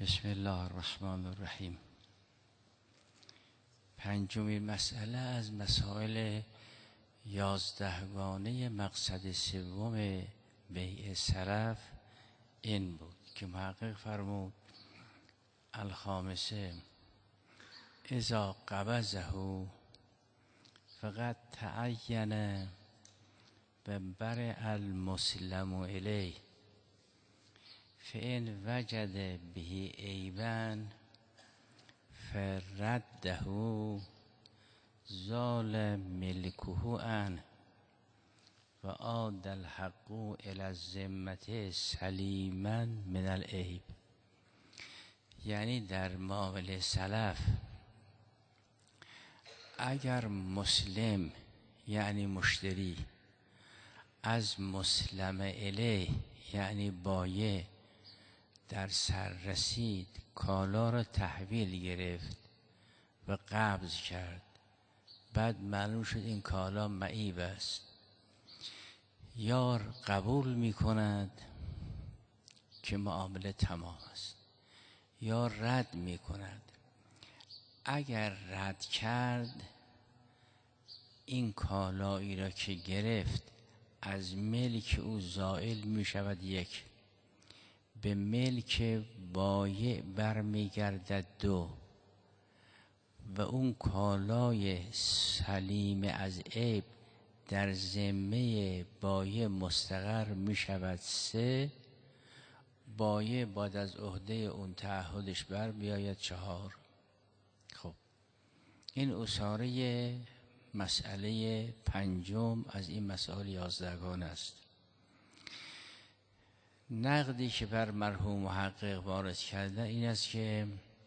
بسم الله الرحمن الرحیم. پنجمین مسئله از مسائل 11گانه مقصد سوم بیع سلف این بود که محقق فرمود الخامسه اذا قبضه فقد تعین ببرع المسلم الیه فإن وجد به عیبا فرده زال ملکه عنه و عاد الحق الی الذمة سلیما من العیب. یعنی در معامله سلف اگر مسلم یعنی مشتری از مسلم الیه یعنی بایع در سر رسید کالا را تحویل گرفت و قبض کرد، بعد معلوم شد این کالا معیب است، یا قبول می کند که معامله تمام است یا رد می کند. اگر رد کرد این کالایی را که گرفت از ملک او زائل می شود، یک به ملک بایع برمی گردد، دو و اون کالای سلیم از عیب در ذمه بایع مستقر می شود، سه بایع بعد از عهده اون تعهدش بر بیاید، چهار. خب این اساره مسئله پنجم از این مسائل 11گانه است. نقدی که بر مرحوم محقق وارد کرده این است که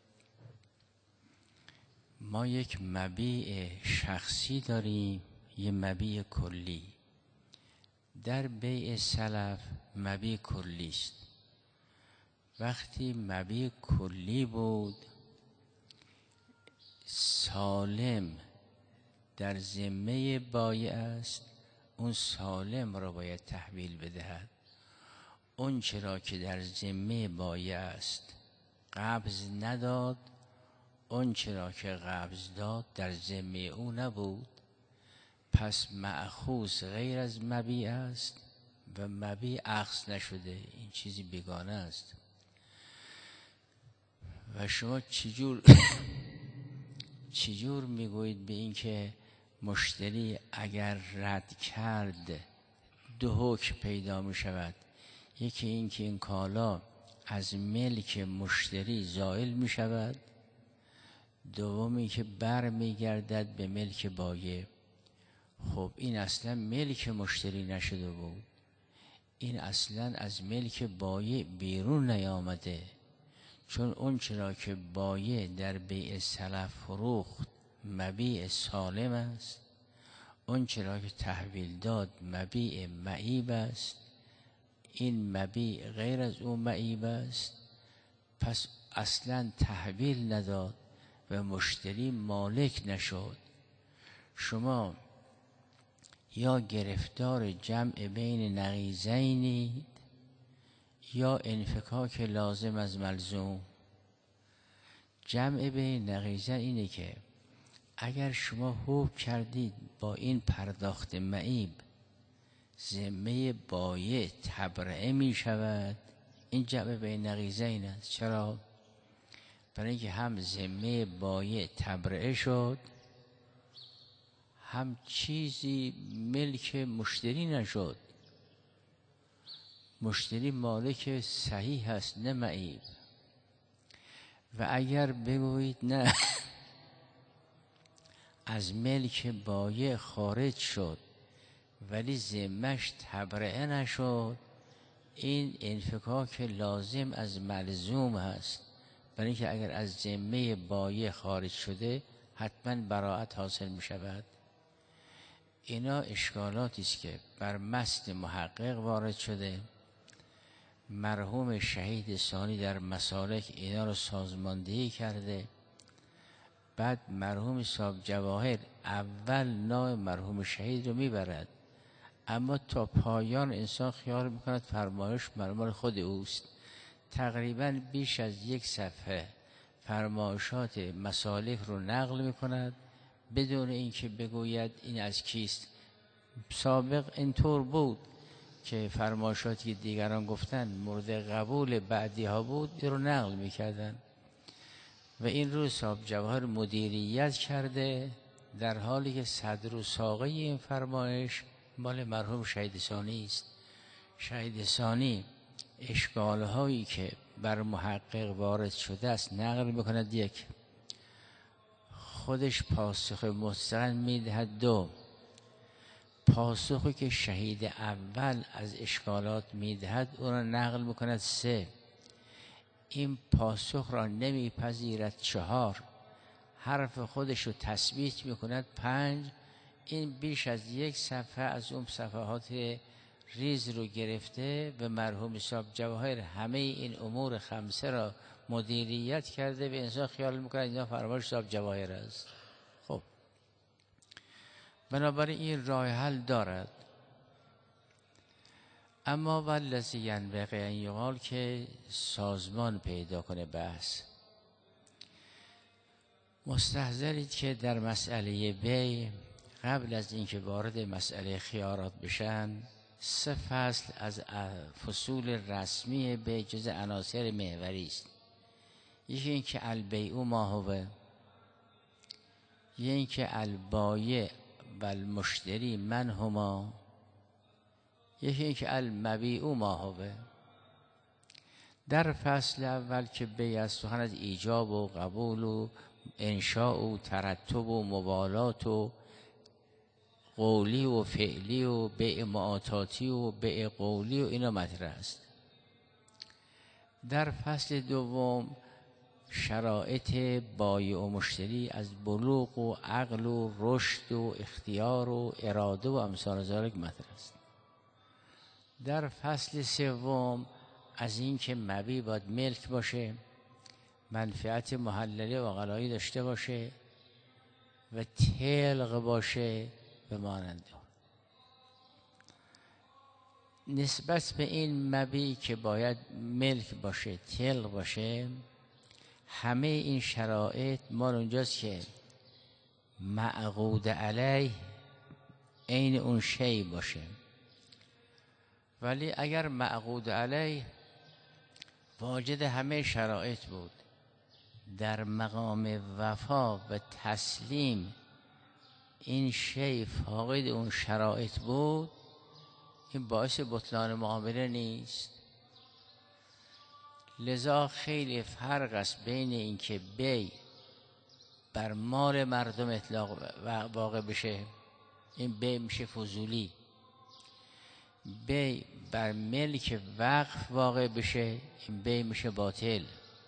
ما یک مبیع شخصی داریم، یک مبیع کلی. در بیع سلف مبیع کلی است. وقتی مبیع کلی بود سالم در ذمه بایع است، اون سالم را باید تحویل بدهد. اون چرا که در ذمه بایع است قبض نداد، اون چرا که قبض داد در ذمه او نبود، پس مأخوذ غیر از مبیع است و مبیع اخذ نشده، این چیزی بیگانه است. و شما چجور میگویید به این که مشتری اگر رد کرد دو حکم پیدا می شود؟ یکی این که این کالا از ملک مشتری زائل می شود، دومی که بر می گردد به ملک بایع. خب این اصلا ملک مشتری نشده بود، این اصلا از ملک بایع بیرون نیامده، چون اون چرا که بایع در بیع سلف فروخت مبیع سالم است، اون چرا که تحویل داد مبیع معیب است، این مبیع غیر از اون معیب است، پس اصلا تحویل نداد و مشتری مالک نشد. شما یا گرفتار جمع بین نقیضینید یا انفکاک لازم از ملزوم. جمع بین نقیضین اینه که اگر شما حکم کردید با این پرداخت معیب ذمه بایع تبرئه می شود، این جمع بین نقیضین است. چرا؟ برای اینکه هم ذمه بایع تبرئه شد، هم چیزی ملک مشتری نشد. مشتری مالک صحیح است نه معیب. و اگر بگویید نه از ملک بایع خارج شد ولی ذمه‌اش تبرئه نشد، این انفکاک لازم از ملزوم هست، برای اینکه اگر از ذمه بایع خارج شده حتما براءت حاصل می شود. اینا اشکالاتی است که بر متن محقق وارد شده. مرحوم شهید ثانی در مسالک اینا رو سازماندهی کرده. بعد مرحوم صاحب جواهر اول نام مرحوم شهید رو میبرد، اما تا پایان انسان خیال میکند فرمایش مرمال خود اوست. تقریبا بیش از 1 صفحه فرمایشات مسالک رو نقل میکند بدون اینکه بگوید این از کیست. سابق اینطور بود که فرمایشاتی که دیگران گفتن مورد قبول بعدی ها بود این رو نقل میکردن و این رو صاحب جواهر مدیریت کرده، در حالی که صدر و ساقه این فرمایش مال مرحوم شهید ثانی است. شهید ثانی اشکال هایی که بر محقق وارد شده است نقل میکند. 1 خودش پاسخ مستقل میدهد. 2 پاسخی که شهید اول از اشکالات میدهد اون را نقل میکند. 3 این پاسخ را نمیپذیرد. 4 حرف خودش رو تثبیت میکند. 5 این بیش از 1 صفحه از اون صفحات ریز رو گرفته و مرحوم صاحب جواهر همه این امور 5 را مدیریت کرده و انسان خیال میکنه اینا فرمایش صاحب جواهر است. خب بنابراین این راه حل دارد. اما والذی ینبغی ان یقال که سازمان پیدا کنه بحث. مستحضرید که در مسئله بی قبل از اینکه وارد مسئله خیارات بشن 3 فصل از فصول رسمی بی جز عناصر محوری است. یکی اینکه البیع ما هو، یکی اینکه البایع و المشتری من هما، یکی اینکه المبیع ما هو. در فصل اول که بیع است سخن از ایجاب و قبول و انشاء و ترتب و موالات و قولی و فعلی و بیع معاطاتی و بیع قولی و اینا مطرح است. در فصل دوم شرایط بایع و مشتری از بلوغ و عقل و رشد و اختیار و اراده و امثال ذالک مطرح است. در فصل سوم از این که مبیع باید ملک باشه، منفعت محلله و غلایی داشته باشه و تلق باشه به مانند نسبت به این مبیع که باید ملک باشه تلق باشه. همه این شرایط مال اونجاست که معقود علیه عین اون شی باشه. ولی اگر معقود علیه واجد همه شرایط بود، در مقام وفا و تسلیم این شی فاقد اون شرایط بود، این باعث بطلان معامله نیست. لذا خیلی فرق است بین این که بی بر مال مردم اطلاق واقع بشه، این بی میشه فضولی. بی بر ملک وقف واقع بشه، این بی میشه باطل.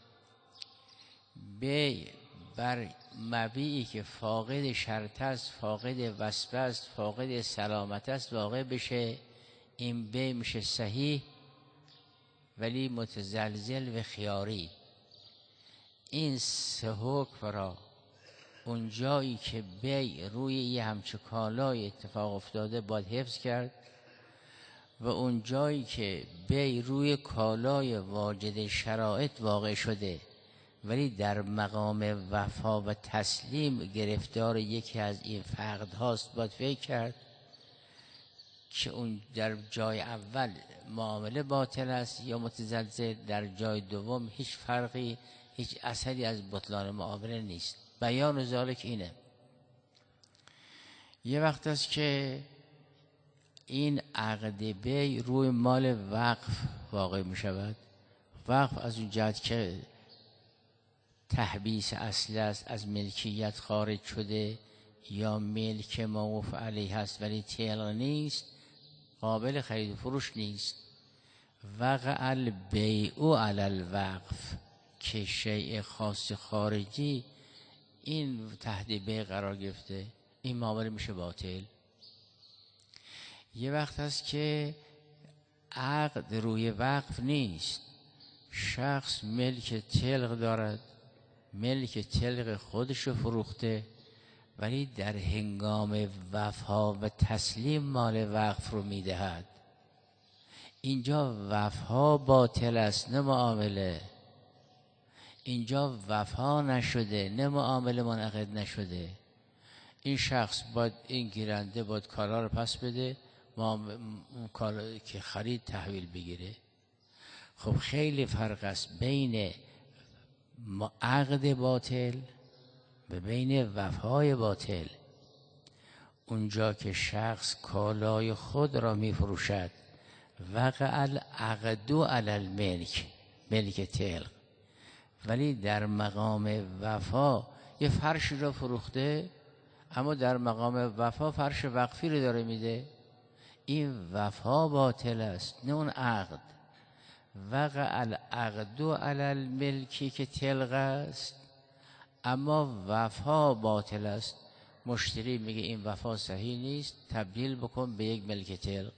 بی بر مبیعی که فاقد شرط است، فاقد وصف است، فاقد سلامت است واقع بشه، این بی میشه صحیح ولی متزلزل و خیاری. این 3 حکم را اون جایی که بی روی یه همچه کالای اتفاق افتاده باید حفظ کرد و اون جایی که بی روی کالای واجد شرایط واقع شده ولی در مقام وفا و تسلیم گرفتار یکی از این فقد هاست باید فکر کرد که اون در جای اول معامله باطل است یا متزلزل، در جای دوم هیچ فرقی هیچ اثری از بطلان معامله نیست. بیان ذالک اینه. یه وقت است که این عقد بی روی مال وقف واقع می شود. وقف از اون جهت که تحبیس اصل است، از ملکیت خارج شده یا ملک موقوف علیه است ولی تلق نیست، قابل خرید و فروش نیست. وقع البیع علی الوقف که شیء خاص خارجی این تحت بیع قرار گرفته، این معامله میشه باطل. یه وقت هست که عقد روی وقف نیست، شخص ملک تلق دارد، ملک تلق خودشو فروخته ولی در هنگام وفا و تسلیم مال وقف رو میدهد. اینجا وفا باطل است نه معامله. اینجا وفا نشده نه معامله منعقد نشده. این شخص باید، این گیرنده باید کالا رو پس بده، اون کالا که خرید تحویل بگیره. خب خیلی فرق است بین عقد باطل و بین وفای باطل. اونجا که شخص کالای خود را می فروشد، وقع العقد علی الملک، ملک طلق، ولی در مقام وفا یه فرش را فروخته، اما در مقام وفا فرش وقفی رو داره میده. این وفا باطل است نه اون عقد. وقع العقد علی الملکی که طلق است، اما وفا باطل است. مشتری میگه این وفا صحیح نیست، تبدیل بکن به یک ملک طلق.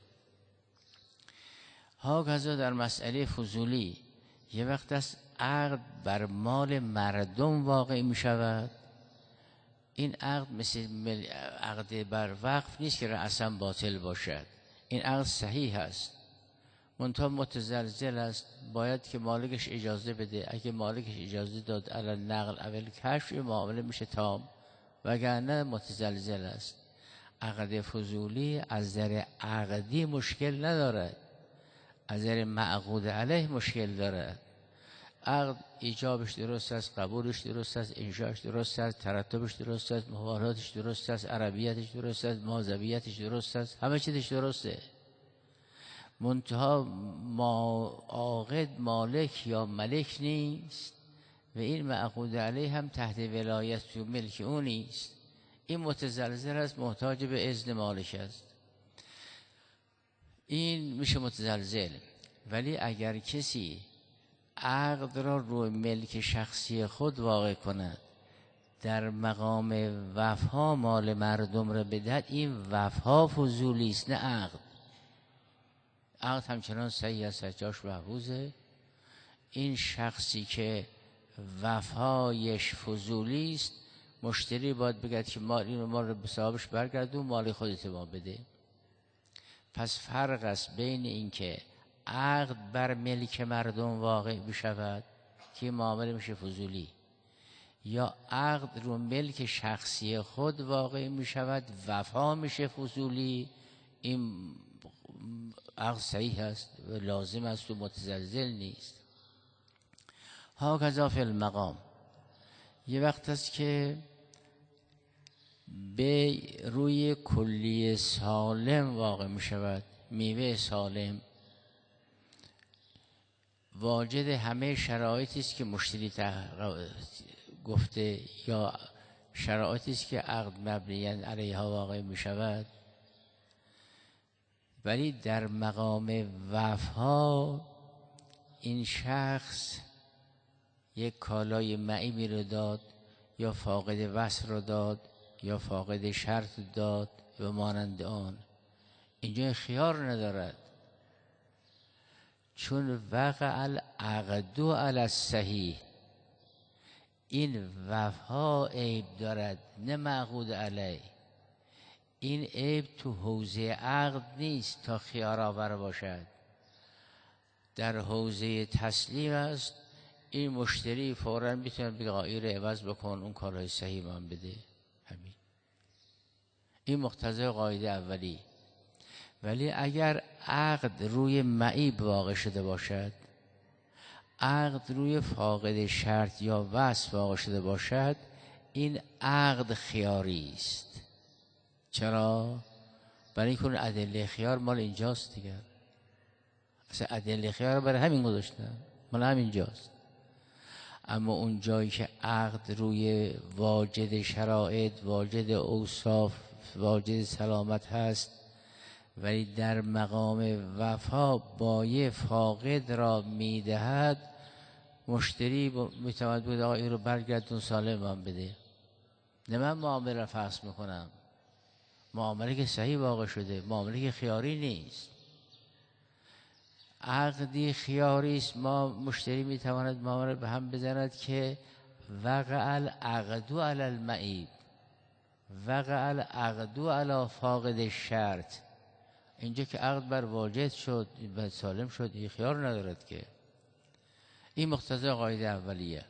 هاکذا در مسئله فضولی یه وقت است عقد بر مال مردم واقع می شود. این عقد مثل عقد بر وقف نیست که رأساً باطل باشد. این عقد صحیح است، منتها متزلزل است، باید که مالکش اجازه بده. اگه مالکش اجازه داد علی نقل اول کشف، این معامله میشه تام، وگرنه متزلزل است. عقد فضولی از نظر عقدی مشکل ندارد، از نظر معقود علیه مشکل دارد. عقد ایجابش درست است، قبولش درست است، انشاش درست است، ترتبش درست است، موالاتش درست است، عربیتش درست است، ماذبیتش درست است، همه چیزش درسته. منتها عاقد مالک یا ملک نیست و این معقود علیه هم تحت ولایت و ملک اون نیست. این متزلزل است، محتاج به اذن مالک است. این میشه متزلزل. ولی اگر کسی عقد را روی ملک شخصی خود واقع کند، در مقام وفا مال مردم را بدهد، این وفا فضولی است نه عقد. عقد همچنان صحیح است، جاش محفوظه. این شخصی که وفایش فضولی است، مشتری باید بگه که مال اینو مال رو به صاحبش برگردون، مال خودت ما بده. پس فرق است بین اینکه عقد بر ملک مردم واقع بشود که معامله میشه فضولی، یا عقد رو ملک شخصی خود واقع میشود، وفا میشه فضولی. این عقد صحیح است و لازم است و متزلزل نیست. هاکذا فی المقام، یه وقت است که به روی کلی سالم واقع می شود، میوه سالم، واجد همه شرایطی است که مشتری گفته، یا شرایطی است که عقد مبنی علیها واقع می شود. ولی در مقام وفا این شخص یک کالای معیبی رو داد، یا فاقد وصل رو داد، یا فاقد شرط داد و مانند آن. اینجا خیار ندارد، چون وقع العقد علی الصحیح. این وفا عیب دارد نه معقود علیه. این عیب تو حوزه عقد نیست تا خیار آور باشد، در حوزه تسلیم است. این مشتری فوراً میتونه بگه این رو عوض بکن، اون کالای صحیح من بده. همین این مقتضای قاعده اولی. ولی اگر عقد روی معیب واقع شده باشد، عقد روی فاقد شرط یا وصف واقع شده باشد، این عقد خیاری است. چرا؟ برای اینکه ادله خیار مال اینجاست دیگه. اصلا ادله خیار برای همین گذاشتن، مال همینجاست. اما اون جایی که عقد روی واجد شرایط، واجد اوصاف، واجد سلامت هست، ولی در مقام وفا بایع فاقد را میدهد، مشتری میتواند بگه آقا این رو برگردون سالم من بده، نه من معامله را فسخ میکنم. معامله که صحیح واقع شده، معامله که خیاری نیست. عقدی خیاری است، ما مشتری میتواند معامله به هم بزند که وقع العقد علی المعیب، وقع العقد علی فاقد شرط. اینجا که عقد بر واجد شد و سالم شد، این خیار ندارد که. این مقتضای قاعده اولیه.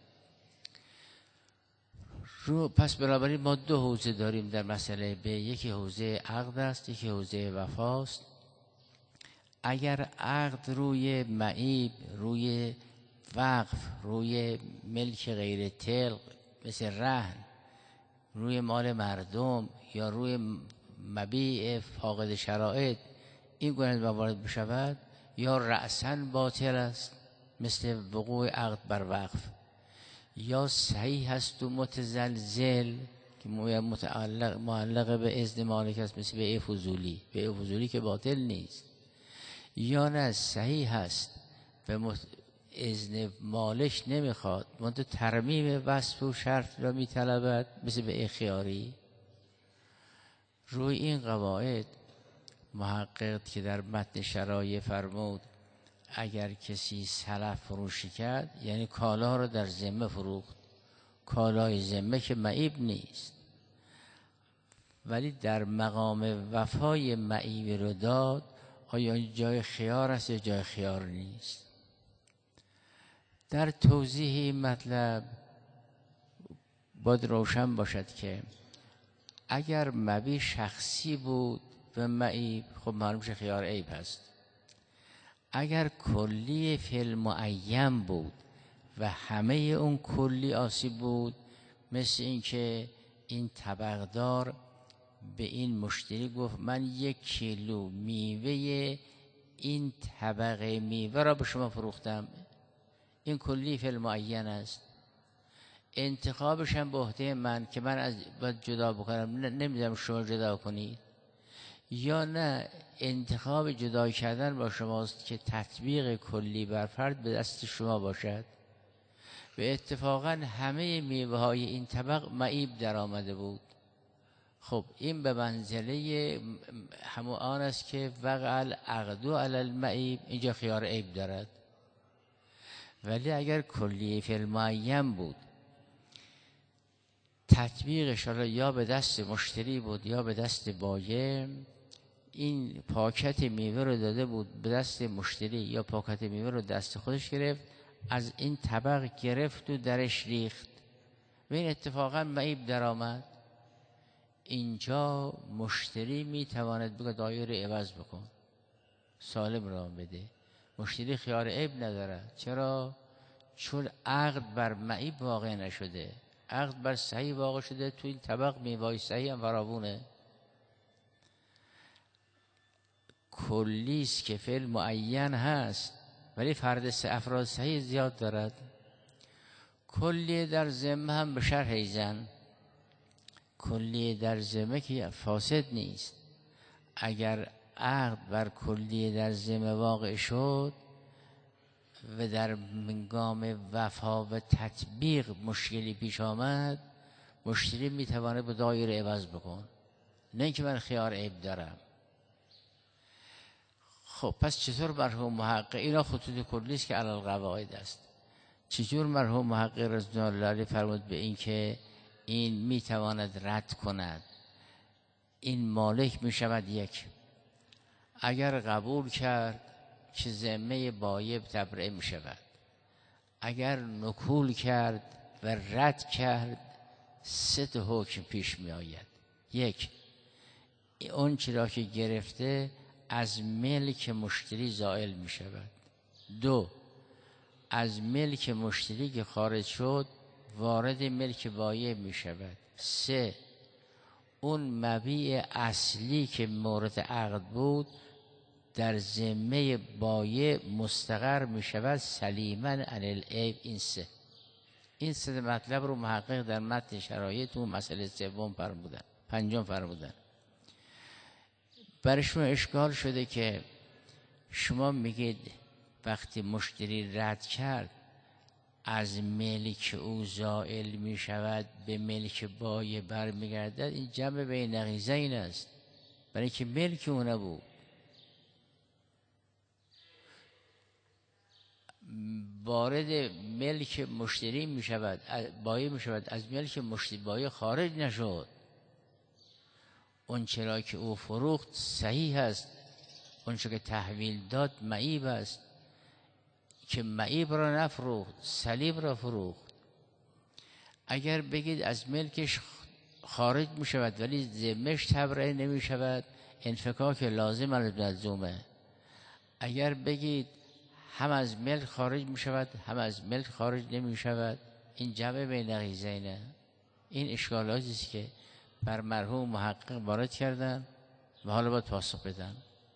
پس بنابراین ما دو حوزه داریم در مسئله به، یکی حوزه عقد است، یکی حوزه وفاست. اگر عقد روی معیب، روی وقف، روی ملک غیر طلق مثل رهن، روی مال مردم یا روی مبیع فاقد شرائط این گونه موارد بشود، یا رأساً باطل است مثل وقوع عقد بر وقف، یا صحیح هست و متزلزل که معلق به اذن مالک است مثل بیع فضولی. بیع فضولی که باطل نیست. یا نه صحیح هست به اذن مالک نمیخواد، منتها ترمیم وصف و شرط را میطلبد مثل بیع خیاری. روی این قواعد محقق که در متن شرایع فرمود اگر کسی سلف فروشی کرد، یعنی کالا رو در ذمه فروخت، کالای ذمه که معیب نیست، ولی در مقام وفای معیب رو داد، آیا جای خیار است یا جای خیار نیست؟ در توضیح این مطلب باید روشن باشد که اگر مبیع شخصی بود و معیب، خب معلوم شه خیار عیب هست. اگر کلی فعل معین بود و همه اون کلی آسیب بود، مثل این که این طبقدار به این مشتری گفت من 1 کیلو میوه این طبقه میوه را به شما فروختم، این کلی فعل معین است، انتخابش هم به عهده من که من از باید جدا بکنم، نمیدونم شما جدا کنید، یا نه انتخاب جدا کردن با شماست که تطبیق کلی بر فرد به دست شما باشد. و اتفاقا همه میوه های این طبق معیب در آمده بود. خب این به منزله همون آن است که وقع العقد علی المعیب، اینجا خیار عیب دارد. ولی اگر کلی فعل معین بود، تطبیقش یا به دست مشتری بود یا به دست بایع، این پاکت میوه رو داده بود به دست مشتری یا پاکت میوه رو دست خودش گرفت، از این طبق گرفت و درش ریخت و این اتفاقا معیب در آمد، اینجا مشتری میتواند بگه دایره عوض بکن، سالم را بده. مشتری خیار عیب نداره. چرا؟ چون عقد بر معیب واقع نشده، عقد بر صحیح واقع شده. تو این طبق میوه صحیح هم فراوونه. کلیست که فعل معین هست ولی فرد 3 افراد صحیح زیاد دارد. کلی در ذمه هم به شرح ایزن، کلی در ذمه که فاسد نیست. اگر عقد بر کلی در ذمه واقع شد و در هنگام وفا و تطبیق مشکلی پیش آمد، مشتری میتواند به دایره عوض بکن، نه اینکه من خیار عیب دارم. خب پس چطور مرحوم محقق، اینا خطوط کلی است که علی القواعد است، چطور مرحوم محقق رضوان الله علیه فرمود به این که این میتواند رد کند؟ این مالک میشود 1. اگر قبول کرد که ذمه بایع تبرئه میشود، اگر نکول کرد و رد کرد 3 حکم پیش می آید. 1. اون چرا که گرفته از ملک مشتری زائل می شود. 2. از ملک مشتری که خارج شد وارد ملک بایع می شود. 3. اون مبیع اصلی که مورد عقد بود در ذمه بایع مستقر می شود سلیما علی العیب. این 3 مطلب رو محقق در متن شرایع تو مسئله 3 فرمودن، 5 فرمودن. برشون اشکال شده که شما میگید وقتی مشتری رد کرد از ملک او زائل می شود به ملک بایع برمیگردد. این جمع بین نقیضین است، برای که ملک او نبود. وارد ملک مشتری می شود، بایع می شود، از ملک مشتری بایع خارج نشد. اون چرا که او فروخت صحیح است اونچه که تحویل داد معیب است که معیب را نفروخت، صلیب را فروخت. اگر بگید از ملکش خارج می شود ولی ذمه‌اش تبرئه نمی شود، انفکاک لازم الملزومه. اگر بگید هم از ملک خارج می شود هم از ملک خارج نمی شود، این جمع بین نقیضینه. این اشکالاتی است که بر مرحوم محقق وارد کردن و حالا باید پاسخ بدن.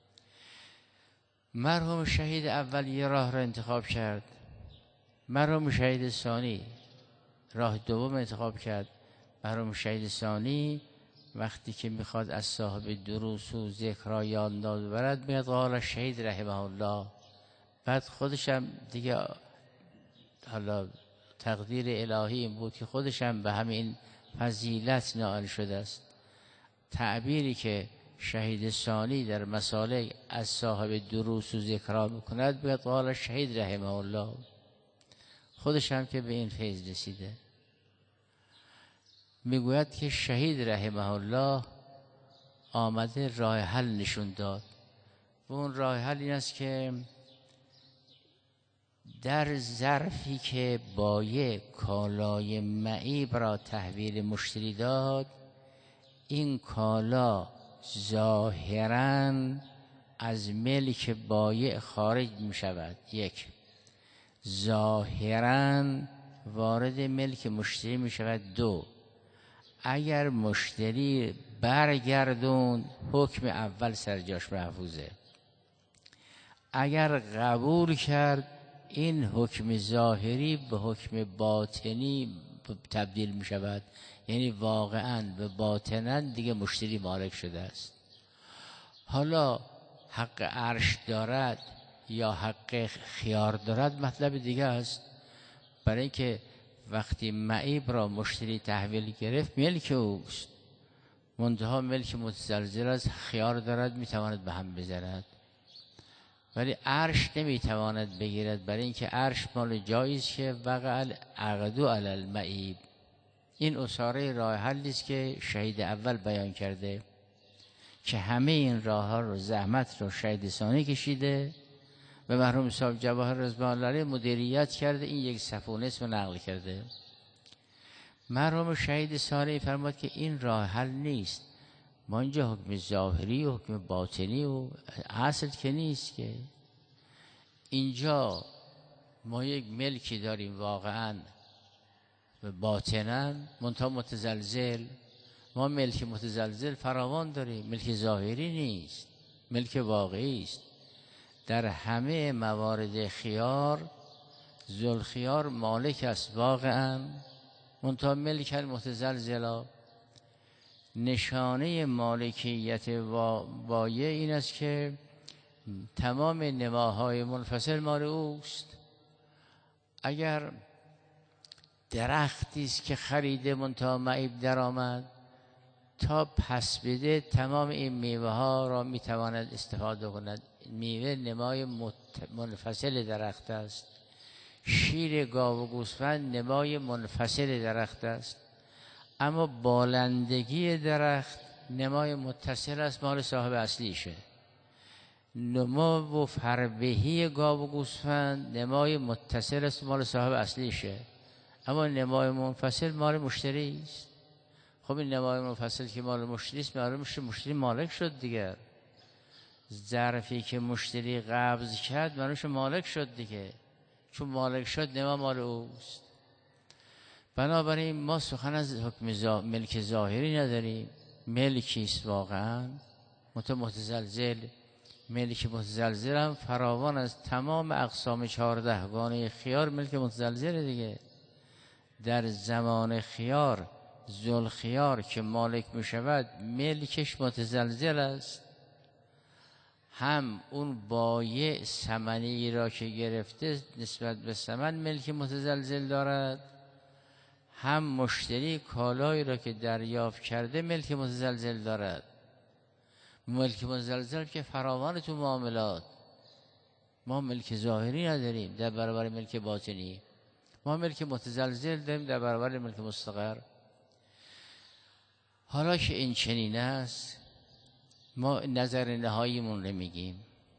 مرحوم شهید اول یه راه را انتخاب کرد، مرحوم شهید ثانی راه دوم انتخاب کرد. مرحوم شهید ثانی وقتی که میخواد از صاحب دروس و ذکرها یاد برد میاد قال شهید رحمه الله. بعد خودشم دیگه حالا تقدیر الهی این بود که خودشم به همین فضیلت نائل شده است. تعبیری که شهید ثانی در مسالک از صاحب دروس و ذکرها میکند میاد قال شهید رحمه الله. خودشم که به این فیض رسیده میگوید که شهید رحمه الله آمده راه حل نشون داد و اون راه حل این است که در ظرفی که بایع کالای معیب را تحویل مشتری داد، این کالا ظاهراً از ملک بایع خارج می شود. یک، ظاهراً وارد ملک مشتری می شود. دو، اگر مشتری برگردون حکم اول سر جاش محفوظه. اگر قبول کرد این حکم ظاهری به حکم باطنی تبدیل می شود، یعنی واقعاً به باطناً دیگه مشتری مالک شده است. حالا حق عرش دارد یا حق خیار دارد مطلب دیگه است. برای اینکه وقتی معیب را مشتری تحویل گرفت ملک اوست، منتها ملک متزلزل است، خیار دارد میتواند به هم بزند، ولی عرش نمیتواند بگیرد، برای اینکه عرش مال جایی است که وقع العقد علی المعیب. این اساره راه حلی است که شهید اول بیان کرده که همه این راه ها رو زحمت رو شهید ثانی کشیده و مرحوم صاحب جواهر رضوان الله علیه مدیریت کرده، این یک صفحه و نصف نقل کرده. مرحوم شهید ثانی فرمود که این راه حل نیست، ما اینجا حکم ظاهری و حکم باطنی و اصل که نیست، که اینجا ما یک ملکی داریم واقعا و باطنا منتها متزلزل. ما ملک متزلزل فراوان داریم، ملک ظاهری نیست، ملک واقعی است. در همه موارد خیار ذوالخیار مالک است واقعا، منتها ملک المتزلزلا. نشانه مالکیت بایع این است که تمام نماهای منفصل مال اوست. اگر درختی است که خریده منتها معیب درآمد، تا پس بده تمام این میوه ها را میتواند استفاده کند. میوه نمای منفصل درخت است، شیر گاو و گوسفند نمای منفصل درخت است، اما بالندگی درخت نمای متصل است، مال صاحب اصلیشه. نما و فربهی گاو و گوسفند نمای متصل است، مال صاحب اصلیشه، اما نمای منفصل مال مشتری است. خب این نمای منفصل که مال مشتری است، معلوم میشه مشتری مالک شد دیگر. ظرفی که مشتری قبض کرد معلوم میشه مالک شد دیگه، چون مالک شد نما مال اوست. بنابراین ما سخن از حکم ملک ظاهری نداریم، ملکی است واقعا متزلزل. ملک متزلزل هم فراوان از تمام اقسام 14 گانه خیار ملک متزلزل دیگه. در زمان خیار ذوالخیار که مالک می شود ملکش متزلزل است، هم اون بایع ثمنی را که گرفته نسبت به ثمن ملک متزلزل دارد، هم مشتری کالایی را که دریافت کرده ملک متزلزل دارد. ملک متزلزل که فراوان تو معاملات، ما ملک ظاهری نداریم در برابر ملک باطنی، ما ملک متزلزل داریم در برابر ملک مستقر. حالا که این چنین است، ما نظر نهاییمون رو میگیم.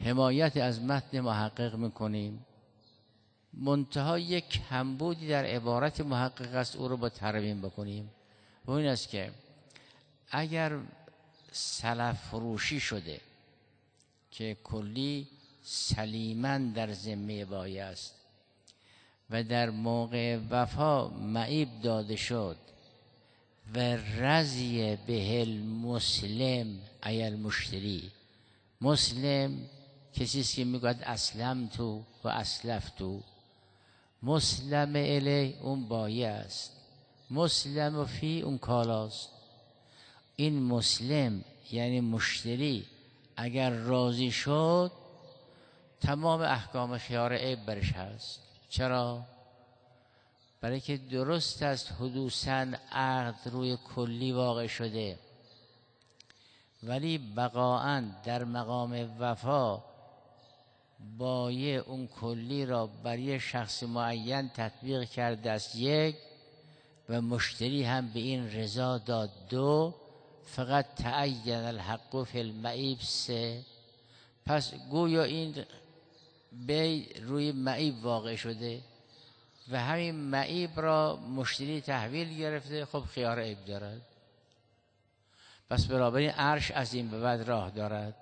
حمایت از متن محقق میکنیم، منتها یک کمبودی در عبارت محقق است، او رو با ترمیم بکنیم. و این است که اگر سلف فروشی شده که کلی سلیما در ذمه بایه است و در موقع وفا معیب داده شد و رضی به المسلم ای المشتری، مسلم کسی است که میگوید اسلم تو و اسلف تو، مسلم الی اون بایه است، مسلم فی اون کالاست. این مسلم یعنی مشتری اگر راضی شد تمام احکام خیار عیب برش هست. چرا؟ برای که درست است حدوثاً عقد روی کلی واقع شده، ولی بقاءً در مقام وفا بایع اون کلی را برای شخص معین تطبیق کرده است، یک، و مشتری هم به این رضا داد، دو، فقط تعین الحق فی المعیب، سه. پس گویا این بی روی معیب واقع شده و همین معیب را مشتری تحویل گرفته، خب خیار عیب دارد. پس بنابراین عرش از این به بعد راه دارد.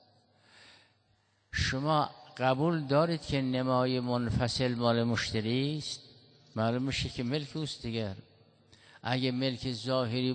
شما قبول دارید که نمای منفصل مال مشتری است؟ معلوم میشه که ملک اوست دیگر. اگر ملک ظاهری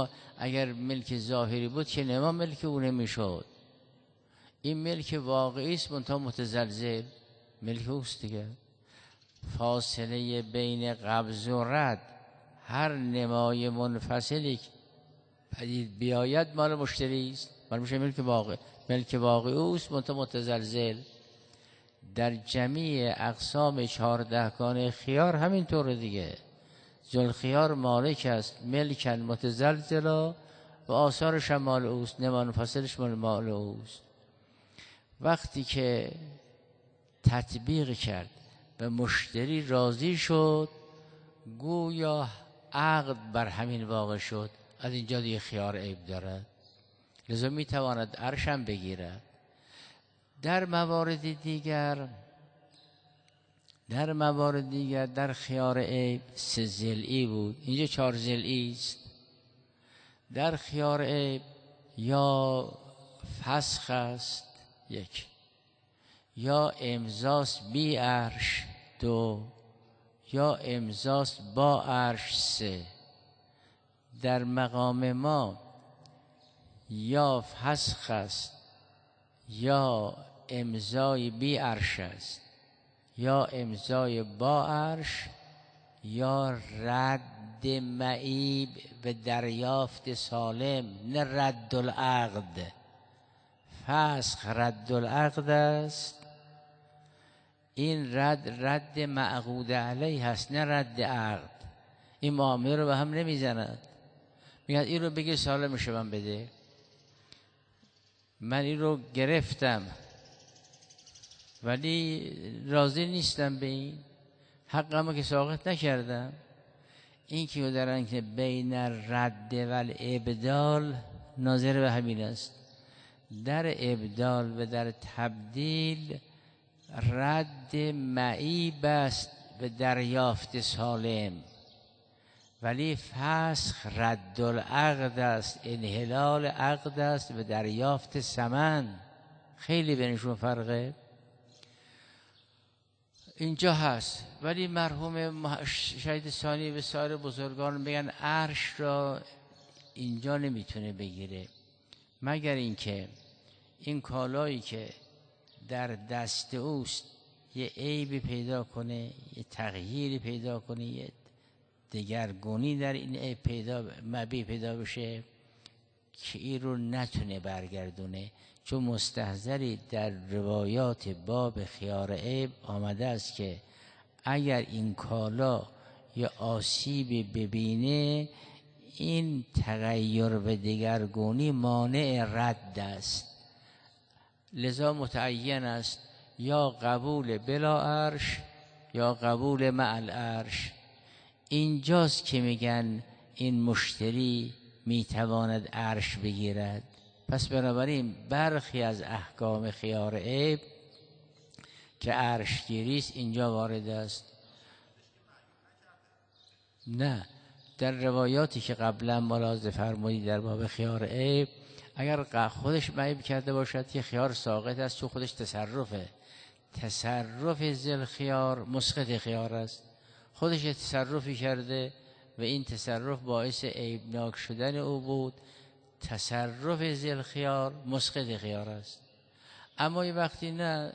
بود که نما ملک او نمیشد. این ملک واقعی است منتها متزلزل، ملک اوست دیگر. فاصله بین قبض و رد، هر نمای منفصلی پدید بیاید مال مشتری است، معلوم میشه ملک واقعی اوست منتها متزلزل. در جمیع اقسام 14 گانه خیار همینطور دیگه. ذوالخیار مالک است، ملکن متزلزلا و آثارش هم مال اوست، نما منفصلش مال اوست. وقتی که تطبیق کرد و مشتری راضی شد، گویا عقد بر همین واقع شد، از اینجا دیگه خیار عیب دارد، لذا میتواند عرش هم بگیرد. در موارد دیگر در خیار عیب 3 ضلعی بود، اینجا 4 ضلعی است. در خیار عیب یا فسخ است، 1، یا امضاست بی عرش، 2، یا امضاست با عرش، 3. در مقام ما یا فسخ است، یا امضای بی عرش است، یا امضای با عرش، یا رد معیب و دریافت سالم، نه رد العقد. فسخ رد العقد است، این رد معقود علیه هست، نه رد عقد. این معامله رو به هم نمیزند، میگن این رو بگیر سالمش من بده، من این رو گرفتم ولی راضی نیستم به این حقمو که ساقط نکردم. این که دارن که بین رد و الابدال ناظر به همین است. در ابدال و در تبدیل رد معیب است و دریافت سالم، ولی فسخ رد العقد است، انحلال عقد است و دریافت ثمن. خیلی بینشون فرقه اینجا هست. ولی مرحوم شهید ثانی و سایر بزرگان میگن عرش را اینجا نمیتونه بگیره، مگر اینکه این کالایی که در دست اوست یه عیبی پیدا کنه، یه تغییری پیدا کنه، یه دگرگونی در این عیب پیدا بشه که این رو نتونه برگردونه. چون مستحضری در روایات باب خیار عیب آمده است که اگر این کالا یا آسیبی ببینه، این تغییر و دگرگونی مانع رد است، لذا متعین است یا قبول بلا عرش یا قبول مع العرش. اینجاست که میگن این مشتری میتواند عرش بگیرد. پس بنابراین برخی از احکام خیار عیب که عرشگیری است اینجا وارد است. نه، در روایاتی که قبلا ملاحظه فرمودید در باب خیار عیب، اگر خودش معیب کرده باشد که خیار ساقط است، چون خودش تصرفه. تصرف ذل خیار مسقط خیار است. خودش تصرفی کرده و این تصرف باعث عیبناک شدن او بود. تصرف ذل خیار مسقط خیار است. اما یه وقتی نه،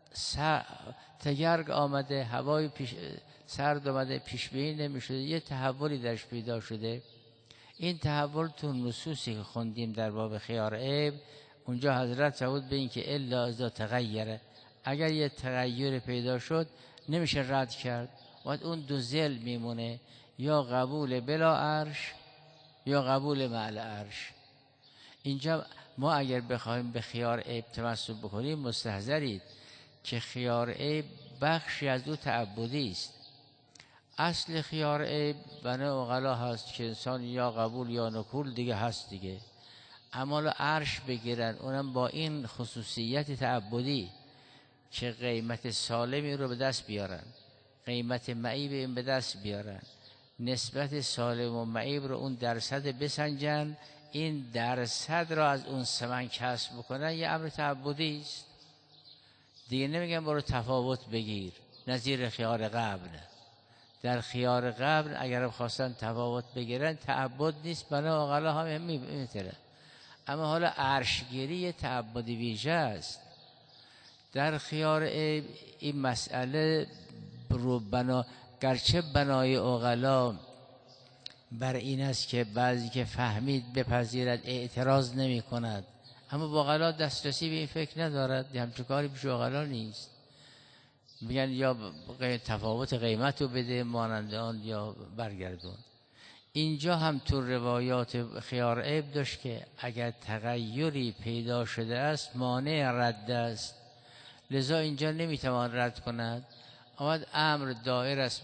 تگرگ آمده، هوای سرد آمده، پیش بینی نمی‌شده، یه تحولی درش پیدا شده. این تحول تو نصوصی که خوندیم در باب خیار عیب، اونجا حضرت فرمود به این که الا اذا تغیره، اگر یه تغییر پیدا شد نمیشه رد کرد، باید اون دو ذل میمونه، یا قبول بلا عرش یا قبول مع العرش. اینجا ما اگر بخوایم به خیار عیب تمسک بکنیم مستحضرید که خیار عیب بخشی از او تعبدی است. اصل خیار عیب بنا عقلا هست که انسان یا قبول یا نکول دیگه هست دیگه. اما عرش بگیرن، اونم با این خصوصیت تعبدی که قیمت سالمی رو به دست بیارن، قیمت معیب این به دست بیارن، نسبت سالم و معیب رو اون درصد بسنجن، این درصد را از اون ثمن کسب بکنن، یه امر تعبدی است دیگه. نمیگن برو تفاوت بگیر، نظیر خیار قبل. در خیار قبل اگر خواستن تفاوت بگیرن تعبد نیست، بنا عقلا هم میتونه. اما حالا عرشگیری تعبدی ویژه است. در خیار عیب این مسئله رو گرچه بنای عقلا بر این است که بعضی که فهمید بپذیرد، اعتراض نمی کند، اما با عقلا دسترسی به این فکر ندارد، همچون کاری پیش عقلا نیست. میگن یا تفاوت قیمت رو بده مانند آن یا برگردون. اینجا هم تو روایات خیار عیب داشت که اگر تغییری پیدا شده است مانع رد است، لذا اینجا نمیتوان رد کند. آمد امر دایر است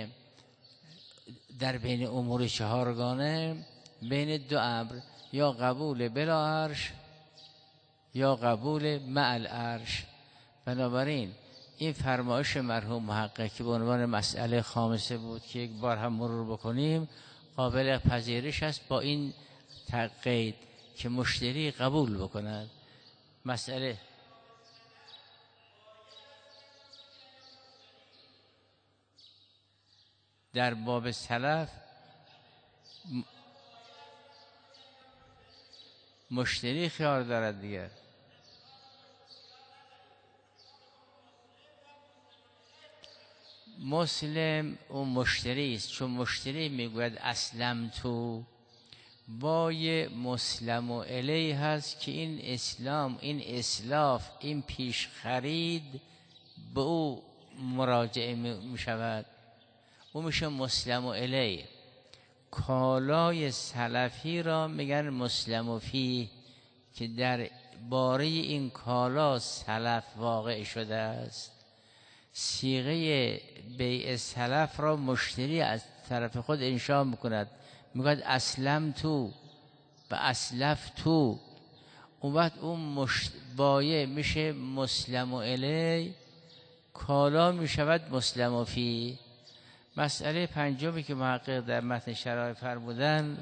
در بین امور چهارگانه، بین دو امر، یا قبول بلا عرش یا قبول مع العرش. بنابراین این فرمایش مرحوم محقق که به عنوان مسئله خامسه بود که یک بار هم مرور بکنیم، قابل پذیرش است با این قید که مشتری قبول بکند. مسئله در باب سلف مشتری خیار دارد دیگر. مسلم اون مشتری است، چون مشتری میگوید اسلم تو، با یه مسلم و الی هست که این اسلام، این اسلاف، این پیش خرید به او مراجعه می شود، او میشه مسلم و الی. کالای سلفی را میگن مسلم و فی، که در باره این کالا سلف واقع شده است. صیغه بیع سلف را مشتری از طرف خود انشاء میکند، میگوید اسلم تو و اسلف تو. اون وقت اون بایع میشه مسلم و الی، کالا میشود مسلم و فی. مسئله پنجمی که محقق در متن شرح فرمودن،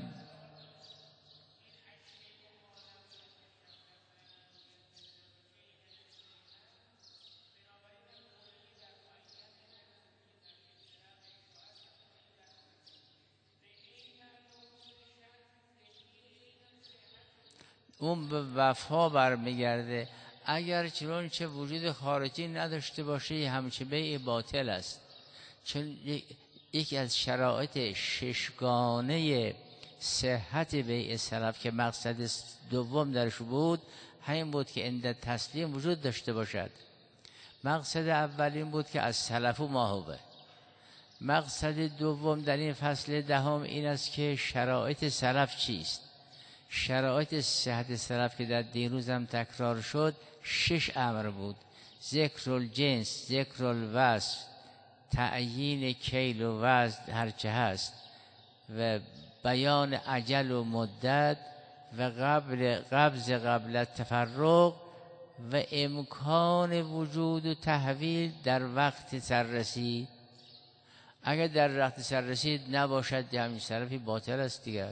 اون به وفا برمیگرده. اگر چنانچه وجود خارجی نداشته باشه همچه بیع باطل است. چون یکی از شرایط ششگانه صحت بیع سلف که مقصد دوم درش بود، همین بود که عند تسلیم وجود داشته باشد. مقصد اولین بود که از سلف و ماهوه. مقصد دوم در این فصل دهم این است که شرایط سلف چیست. شرایط صحت سلف که در دیروز هم تکرار شد 6 امر بود: ذکر الجنس، ذکر الوصف، تعیین کیل و وزن هرچه هست، و بیان اجل و مدت، و قبل التفرق و امکان وجود و تحویل در وقت سررسید. اگر در وقت سررسید نباشد همین سلفی باطل است دیگر.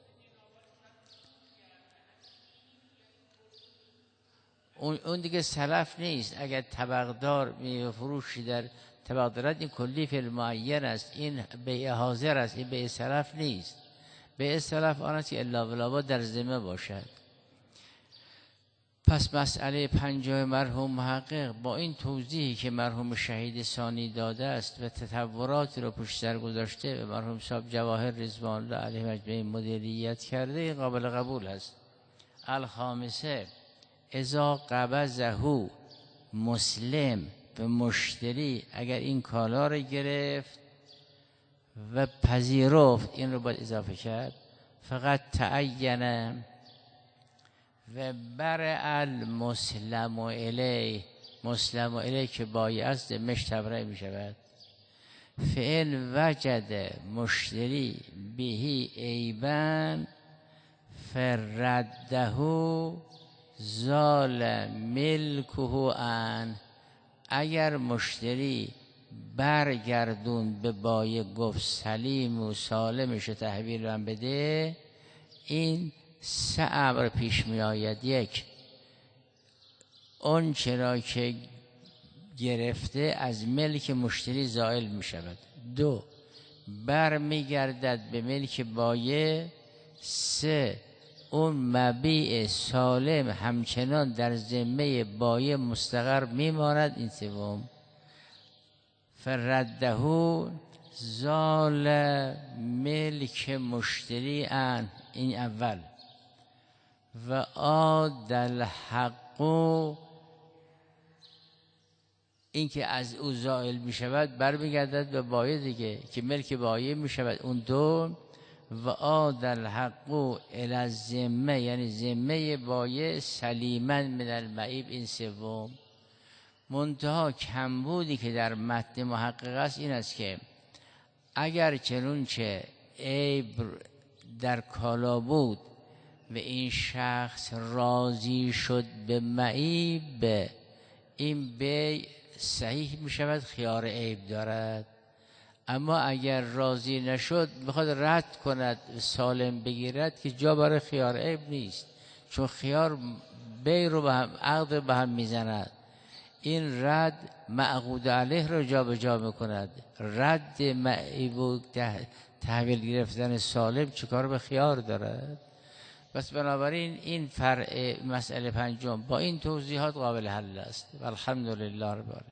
اون دیگه سلف نیست. اگر طبقدار میوه فروشی در طبق دارد، این کلی فی المعین است، این بیع حاضر است، این بیع سلف نیست. بیع سلف آن است که الا بلا در ذمه باشد. پس مسئله 50 مرحوم محقق با این توضیحی که مرحوم شهید ثانی داده است و تطوراتی رو پشت سر گذاشته و مرحوم صاحب جواهر رضوان الله علیه اجمعین مدیریت کرده، این قابل قبول است. الخامسه اذا قبضه مسلم به مشتری، اگر این کالا رو گرفت و پذیرفت، این رو باید اضافه کرد، فقط تعین و برع المسلم الیه، مسلم الیه که بایع است مش تبرئه می شود. فإن وجد مشتری بهی عیبا فرده زال ملکه عن، اگر مشتری برگردون به بایع گفت سلیم و سالمش تحویل من بده، این 3 امر پیش می آید. 1 اون چرا که گرفته از ملک مشتری زائل می شود. 2 بر می گردد به ملک بایع. 3 اون مبیع سالم همچنان در ذمه بایع مستقر می ماند. این 3 فرده زال ملک مشتری ان، این اول. و عاد الحق، این که از او زائل می شود برمیگردد به بایع دیگه که ملک بایع می شود. اون 2 و عاد الحق الی الذمه، یعنی ذمه بایع سلیما من المعیب، این 3. منتها کمبودی که در متن محقق است این است که اگر چنونچه عیب در کالا بود و این شخص راضی شد به معیب، این بیع صحیح می شود، خیار عیب دارد. اما اگر راضی نشد بخواد رد کند سالم بگیرد که جا برای خیار عیب نیست، چون خیار بیع رو به هم، عقد به هم میزند. این رد معقود علیه رو جا به جا میکند. رد معیب و تحویل گرفتن سالم چیکار به خیار دارد؟ بس بنابراین این فرع مسئله 5 با این توضیحات قابل حل است. الحمدلله رب العالمین.